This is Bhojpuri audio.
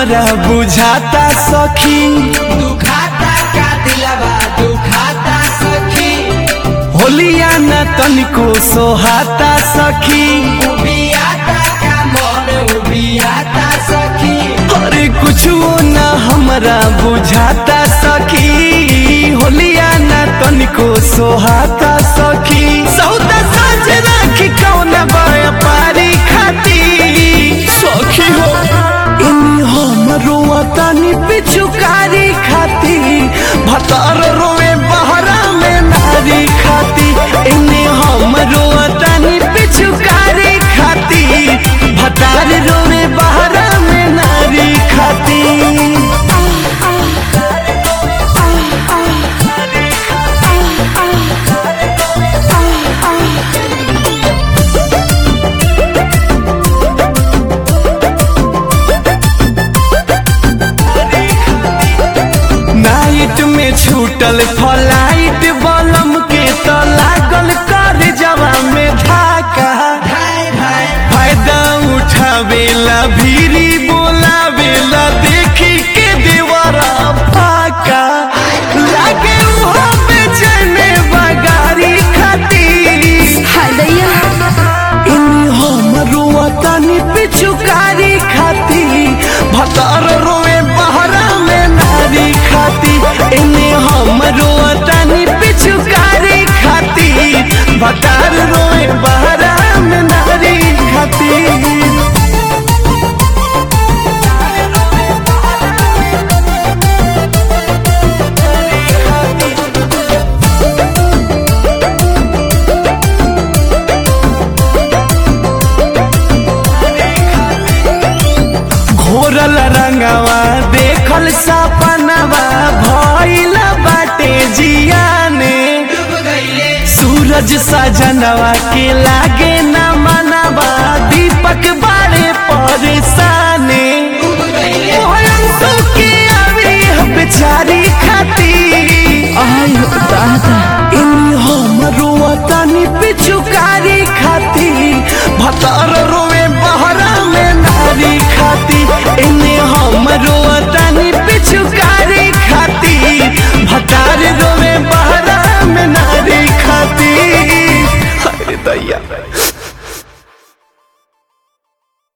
हमरा बुझाता सखी, दुखाता का दिलवा दुखाता सखी, होलिया न तनिको सोहाता सखी, उबियाता का मन उबियाता सखी, अरे कुछ न हमरा बुझाता सखी, होलिया न तनिको सोहाता सखी। सौदा साझ राखी कौन व्यापारी खाती सखी हो, इन्हीं हमरो तनी पिचुकारी खाती, भतार रोवे बहरा में नारी खाती, इन्हीं हमरो तनी पिचुकारी खाती, भतार रोवे बहरा में नारी खाती। नाइट में छूटल फ्लाइट बलम के तो लागल कर जवा में धाका, फायदा उठावेला भीरी बोलावेला देखी के देवरा फाका, लागे उहाँ बेचैने बगारी खाती, इन्हीं हमरो तनी पिचुकारी खाती, भतार रोवे बहरा में नारी खाती, इन्हीं हमरो तनी पिचुकारी खाती, भतार रोवे बहरा में नारी खाती। घोरल रंगवा देखल सपनवा भइल बाटे जियाने, सूरज सजनवा के लागे न मनवा, दीपक बारे परेशान।